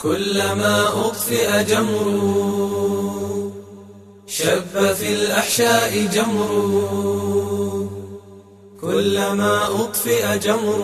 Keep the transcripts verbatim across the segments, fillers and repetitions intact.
كلما أطفئ جمر شب في الأحشاء جمر. كلما أطفئ جمر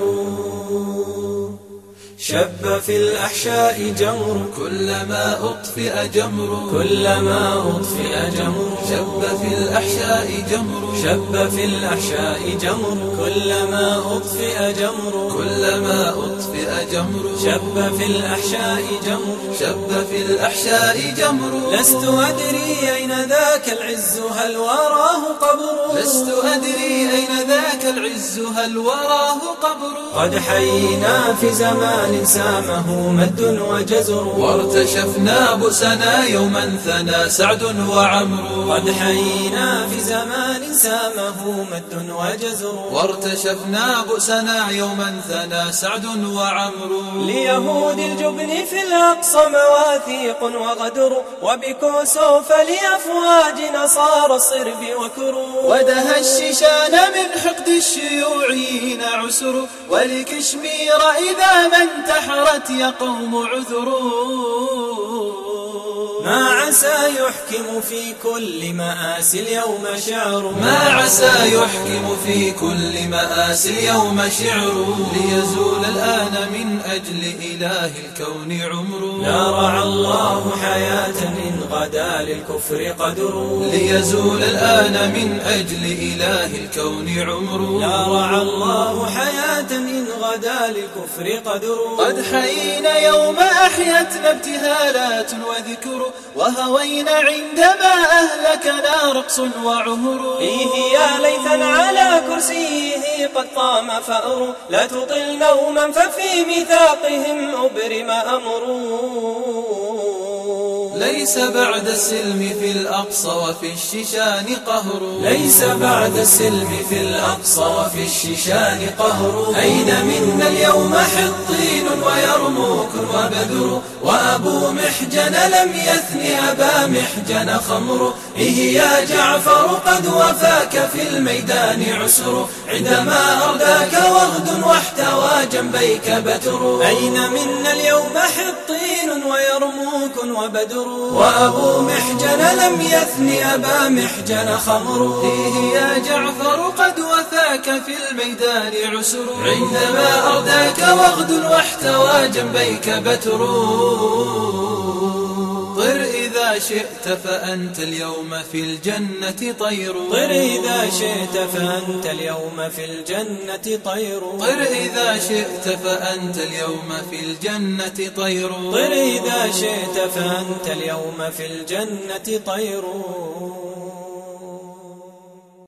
شب في الأحشاء جمر. كلما أطفئ جمر كلما أطفئ جمر شب في الأحشاء جمر. شب في الأحشاء جمر. كلما أطفئ جمر كلما أطفئ جمر شب في الأحشاء جمر. شب في الأحشاء جمر. لست أدري أين ذاك العز هل وراه قبر. لست أدري أين ذاك العز هل وراه قبر. قد حيينا في زمان سامه مد وجزر وارتشفنا بؤسنا يوما ثنى سعد وعمرو. قد حيينا في زمان سامه مد وجزر وارتشفنا بؤسنا يوما ثنى سعد وعمرو. ليهود الجبن في الأقصى مواثيق وغدر وبكوسوف لأفواج نصارى الصرب وكرو. ودها الشيشان من حقد الشيوعيين عسر ولكشمير إذا ما انتحرت يا قوم عذروا. ما عسى يحكم في كل مآسي اليوم شعر. ما عسى يحكم في كل مآسي اليوم شعر. ليزول الآن من أجل إله الكون عمر. لا رعى الله حياة إن غدا للكفر قدر. ليزول الآن من أجل إله الكون عمر. لا رعى الله حياة إن غدا للكفر قدر. قد حيينا يوم أحيتنا ابتهالات وذكر وهوينا عندما أهلكنا رقص وعهر. فيه يا ليثا على كرسيه قد قام فأر. لا تطل نوما ففي ميثاقهم أبرم أمر. ليس بعد السلم في الأقصى وفي الشيشان قهر. ليس بعد السلم في الأقصى وفي الشيشان قهر. أين منا اليوم حطين ويرموك وبدر وأبو محجن لم يثن أبا محجن خمر. إيه يا جعفر قد وفاك في الميدان عسر عندما أرداك وغد واحتوى جنبيك بتر. أين منا اليوم حطين ويرموك وبدر وأبو محجن لم يثن أبا محجن خمر. إيه يا جعفر قد وفاك في الميدان عسر عندما أرداك وغد واحتوى جنبيك بتر. طر إذا شئت فأنت اليوم في الجنة طير. طر إذا شئت فأنت اليوم في الجنة طير. طر إذا شئت فأنت اليوم في الجنة طير. طر إذا شئت فأنت اليوم في الجنة طير.